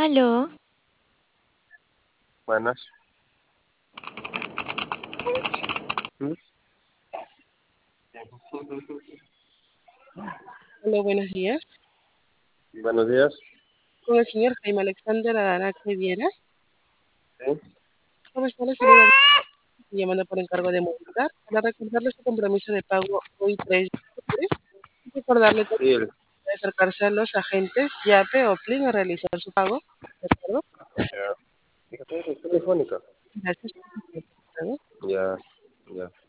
Aló, Buenas. ¿Mm? Hola, buenos días. Buenos días. Con el señor Jaime Alexander Araque Viera. Sí, ¿Cómo está? Le saluda llamando por encargo de movilidad para recordarle su compromiso de pago hoy 3 de octubre y recordarle que sí, puede acercarse a los agentes YAPE o PLIN a realizar su pago. ¿De acuerdo? ya. Fíjate, es telefónica. Gracias. ¿De acuerdo? Ya, ya.